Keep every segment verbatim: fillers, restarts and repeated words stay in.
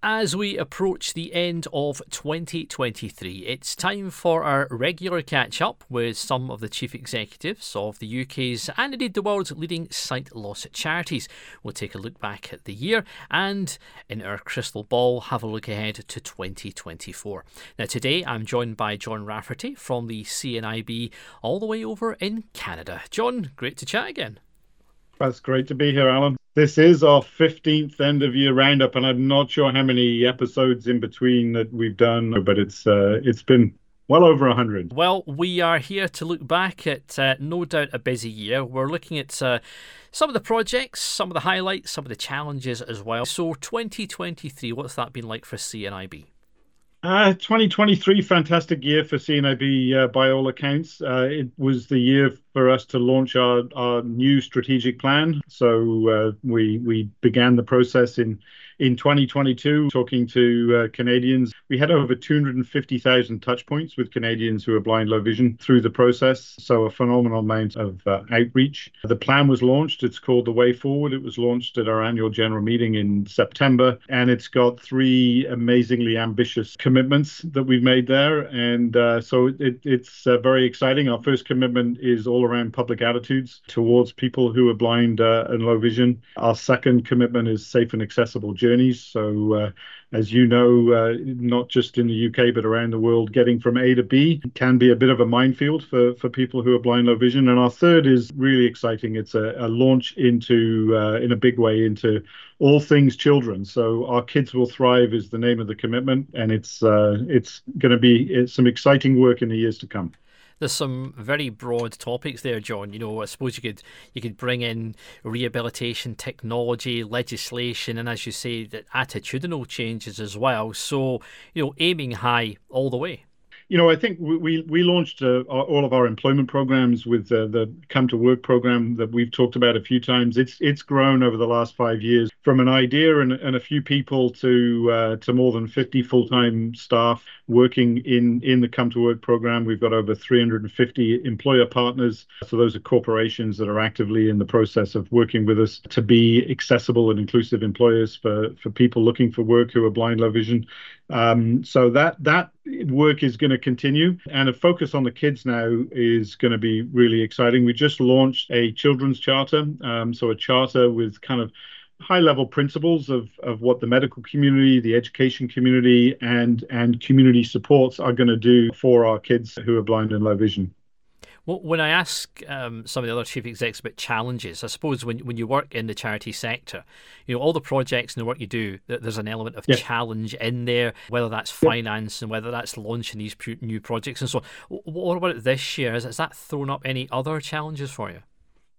As we approach the end of twenty twenty-three, it's time for our regular catch-up with some of the chief executives of the U K's and indeed the world's leading sight loss charities. We'll take a look back at the year and, in our crystal ball, have a look ahead to twenty twenty-four. Now today I'm joined by John Rafferty from the C N I B all the way over in Canada. John, great to chat again. That's great to be here, Alan. This is our fifteenth end of year roundup, and I'm not sure how many episodes in between that we've done, but it's uh, it's been well over one hundred. Well, we are here to look back at uh, no doubt a busy year. We're looking at uh, some of the projects, some of the highlights, some of the challenges as well. So twenty twenty-three, what's that been like for C N I B? Uh, twenty twenty-three, fantastic year for C N I B uh, by all accounts. Uh, it was the year for us to launch our, our new strategic plan. So uh, we we began the process in in twenty twenty-two, talking to uh, Canadians. We had over two hundred fifty thousand touch points with Canadians who are blind, low vision through the process. So a phenomenal amount of uh, outreach. The plan was launched. It's called The Way Forward. It was launched at our annual general meeting in September, and it's got three amazingly ambitious commitments that we've made there. And uh, so it, it's uh, very exciting. Our first commitment is all around public attitudes towards people who are blind uh, and low vision. Our second commitment is safe and accessible journeys. So uh, as you know, uh, not just in the U K, but around the world, getting from A to B can be a bit of a minefield for, for people who are blind, low vision. And our third is really exciting. It's a, a launch into, uh, in a big way, into all things children. So Our Kids Will Thrive is the name of the commitment, and it's uh, it's going to be it's some exciting work in the years to come. There's some very broad topics there, John. You know, I suppose you could you could bring in rehabilitation technology, legislation, and as you say, that attitudinal changes as well. So, you know, aiming high all the way. You know, I think we we launched uh, all of our employment programs with uh, the Come to Work program that we've talked about a few times. It's it's grown over the last five years from an idea and, and a few people to uh, to more than fifty full-time staff working in in the Come to Work program. We've got over three hundred fifty employer partners. So those are corporations that are actively in the process of working with us to be accessible and inclusive employers for for people looking for work who are blind, low vision. Um, so that that work is going to continue, and a focus on the kids now is going to be really exciting. We just launched a children's charter, um, so a charter with kind of high-level principles of of what the medical community, the education community, and and community supports are going to do for our kids who are blind and low vision. Well, when I ask um, some of the other chief execs about challenges, I suppose when when you work in the charity sector, you know, all the projects and the work you do, there's an element of yeah. challenge in there, whether that's finance and whether that's launching these new projects and so on. What about this year? Has that thrown up any other challenges for you?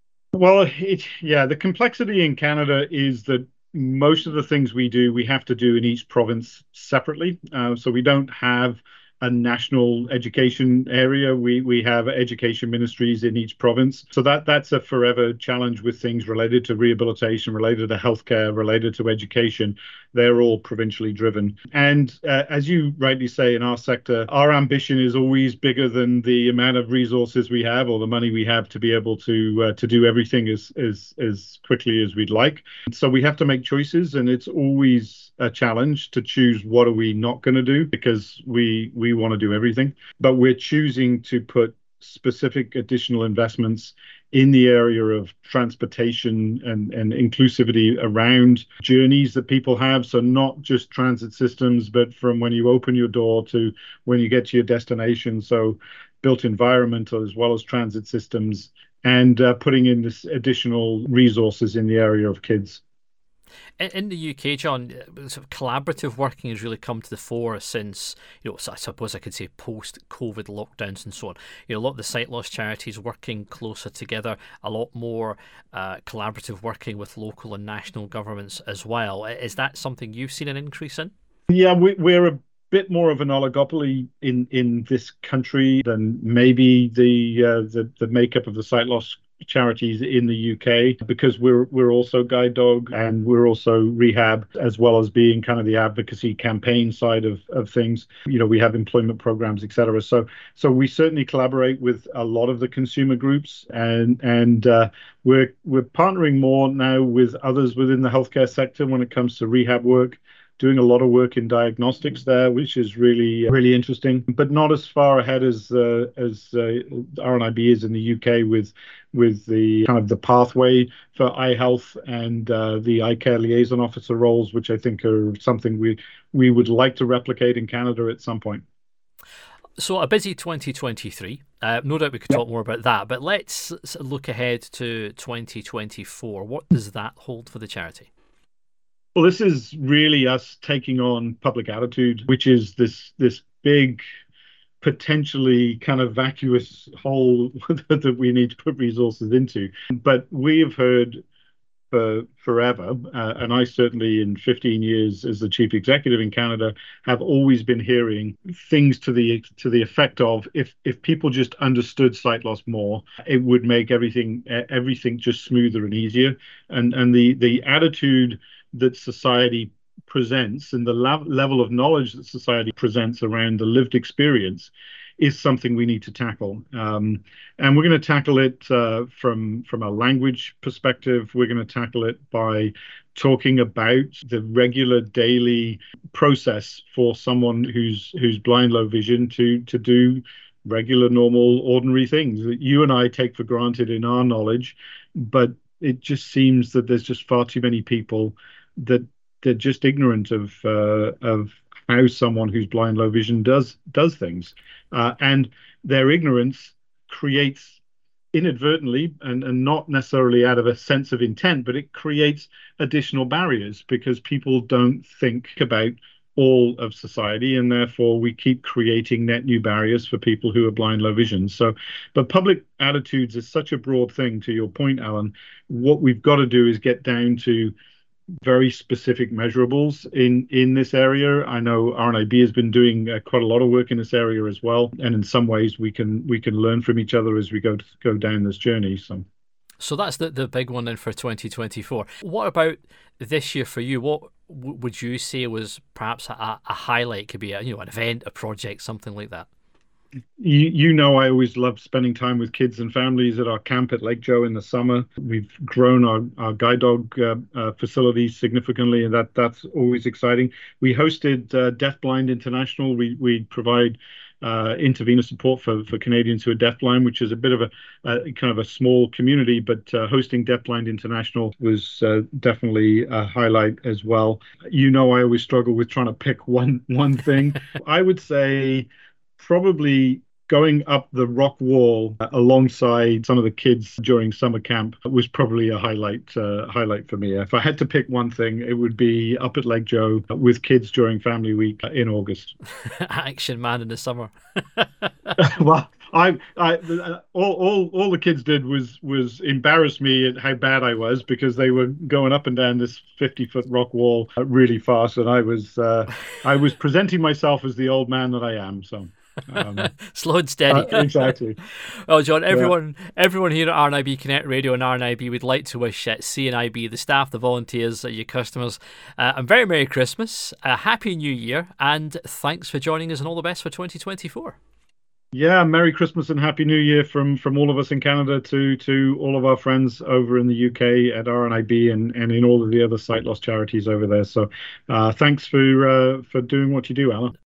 Well, it, yeah, the complexity in Canada is that most of the things we do, we have to do in each province separately. Uh, so we don't have a national education area. We we have education ministries in each province. So that that's a forever challenge with things related to rehabilitation, related to healthcare, related to education. They're all provincially driven. And uh, as you rightly say, in our sector, our ambition is always bigger than the amount of resources we have or the money we have to be able to uh, to do everything as, as, as quickly as we'd like. So we have to make choices, and it's always a challenge to choose what are we not going to do, because we we want to do everything. But we're choosing to put specific additional investments in the area of transportation and, and inclusivity around journeys that people have. So not just transit systems, but from when you open your door to when you get to your destination. So built environment as well as transit systems, and uh, putting in this additional resources in the area of kids. In the U K, John, sort of collaborative working has really come to the fore since, you know, I suppose I could say post-COVID lockdowns and so on. You know, a lot of the sight loss charities working closer together, a lot more uh, collaborative working with local and national governments as well. Is that something you've seen an increase in? Yeah, we, we're a bit more of an oligopoly in, in this country than maybe the, uh, the the makeup of the sight loss charities in the U K, because we're we're also guide dog and we're also rehab, as well as being kind of the advocacy campaign side of, of things. You know, we have employment programs, et cetera. So so we certainly collaborate with a lot of the consumer groups, and and uh, we're we're partnering more now with others within the healthcare sector when it comes to rehab work. doing a lot of work in diagnostics there, which is really, really interesting, but not as far ahead as uh, as uh, R N I B is in the U K with with the kind of the pathway for eye health and uh, the eye care liaison officer roles, which I think are something we we would like to replicate in Canada at some point. So a busy twenty twenty-three. Uh, no doubt we could Yep. talk more about that, but let's look ahead to twenty twenty-four. What does that hold for the charity? Well, this is really us taking on public attitude, which is this this big, potentially kind of vacuous hole that we need to put resources into. But we have heard for forever, uh, and I certainly in fifteen years as the chief executive in Canada have always been hearing things to the to the effect of if if people just understood sight loss more, it would make everything everything just smoother and easier. And and the the attitude that society presents and the la- level of knowledge that society presents around the lived experience is something we need to tackle. Um, and we're going to tackle it uh, from from a language perspective. We're going to tackle it by talking about the regular daily process for someone who's who's blind, low vision to to do regular, normal, ordinary things that you and I take for granted in our knowledge, but it just seems that there's just far too many people that they're just ignorant of uh, of how someone who's blind, low vision does does things, uh, and their ignorance creates inadvertently and, and not necessarily out of a sense of intent, but it creates additional barriers because people don't think about all of society, and therefore we keep creating net new barriers for people who are blind, low vision. So, but public attitudes is such a broad thing. To your point, Alan, what we've got to do is get down to very specific measurables in in this area. I know R N I B has been doing uh, quite a lot of work in this area as well, and in some ways we can we can learn from each other as we go to, go down this journey. So, so that's the the big one then for twenty twenty-four. What about this year for you? What w- would you say was perhaps a, a highlight? Could be a, you know, an event, a project, something like that. You, you know, I always love spending time with kids and families at our camp at Lake Joe in the summer. We've grown our, our guide dog uh, uh, facilities significantly, and that that's always exciting. We hosted uh, Deafblind International. We we provide uh, intervenor support for, for Canadians who are deafblind, which is a bit of a uh, kind of a small community, but uh, hosting Deafblind International was uh, definitely a highlight as well. You know, I always struggle with trying to pick one one thing. I would say probably going up the rock wall alongside some of the kids during summer camp was probably a highlight uh, highlight for me. If I had to pick one thing, it would be up at Lake Joe with kids during Family Week in August. Action man in the summer. Well, I, I, all, all, all the kids did was was embarrass me at how bad I was because they were going up and down this fifty foot rock wall really fast, and I was uh, I was presenting myself as the old man that I am. So. Um, Slow and steady. Uh, exactly. Well, John, everyone yeah. everyone here at R N I B Connect Radio and R N I B would like to wish uh, C N I B, the staff, the volunteers, uh, your customers, uh, a very Merry Christmas, a Happy New Year, and thanks for joining us and all the best for twenty twenty-four. Yeah, Merry Christmas and Happy New Year from from all of us in Canada to to all of our friends over in the U K at R N I B and, and in all of the other sight loss charities over there. So uh, thanks for uh, for doing what you do, Alan.